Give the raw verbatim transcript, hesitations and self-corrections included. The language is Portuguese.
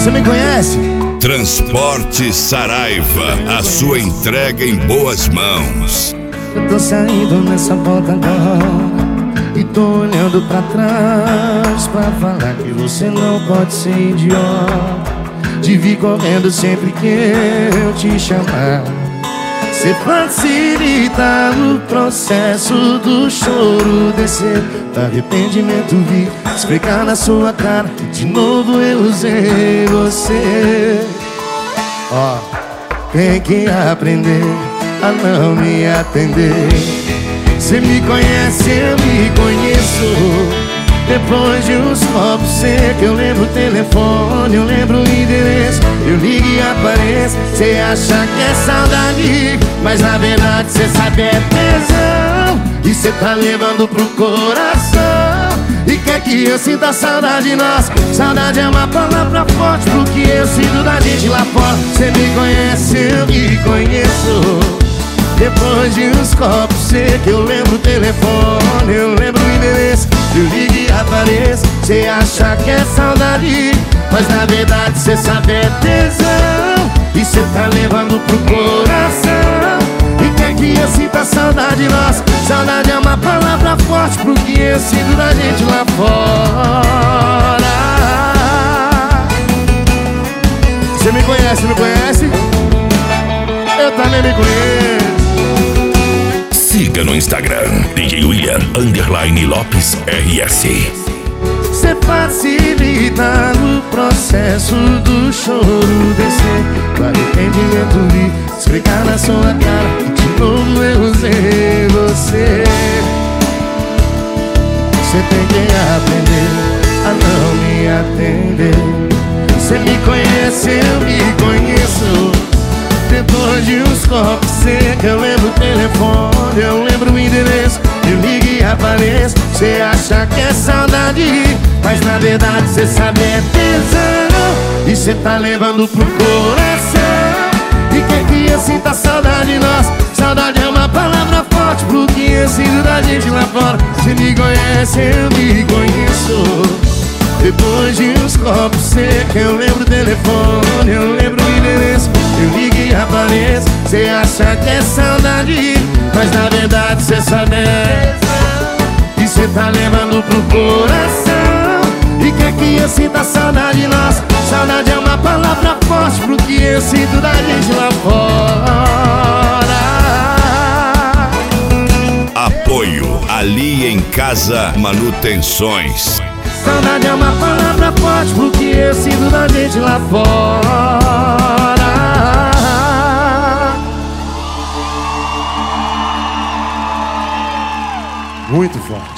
Você me conhece? Transporte Saraiva, a sua entrega em boas mãos. Eu tô saindo nessa volta agora e tô olhando pra trás pra falar que você não pode ser idiota de vir correndo sempre que eu te chamar. Você facilita o processo do choro descer, do arrependimento vir explicar na sua cara que de novo eu usei você. Ó, tem que aprender a não me atender. Você me conhece, eu me conheço. Depois de uns copos secos eu lembro o telefone, eu lembro o endereço. Eu ligo e apareço, cê acha que é saudade, mas na verdade cê sabe é tesão. E cê tá levando pro coração e quer que eu sinta saudade nossa. Saudade é uma palavra forte pro que eu sinto da gente lá fora. Cê me conhece, eu me conheço. Depois de uns copos secos eu lembro o telefone, eu lembro o endereço. Eu ligo e apareço, cê acha que é saudade, mas na verdade cê sabe é tesão. E cê tá levando pro coração e quer que eu sinta saudade nossa. Saudade é uma palavra forte pro que eu sinto da gente lá fora. Cê me conhece, me conhece? Eu também me conheço. Siga no Instagram, D J William underline Lopes R S. Cê facilita o processo do choro descer, do arrependimento vir explicar na sua cara que de novo eu usei você. Cê tem que aprender a não me atender. Cê me conhece, eu me conheço. Depois de uns copos secos eu lembro o telefone, eu lembro o endereço. Eu ligo e apareço, cê acha que é saudade, mas na verdade cê sabe é tesão. E cê tá levando pro coração e quer que eu sinta saudade nossa. Saudade é uma palavra forte pro que eu sinto da gente lá fora. Cê me conhece, eu me conheço. Depois de uns copos secos eu lembro o telefone, eu lembro o endereço. Eu ligo e apareço, cê acha que é saudade, mas na verdade cê sabe é tesão. E cê tá levando pro coração e quer que eu sinta saudade nossa. Saudade é uma palavra forte pro que eu sinto da gente lá fora. Apoio Ali em Casa Manutenções. Saudade é uma palavra forte pro que eu sinto da gente lá fora. Muito forte.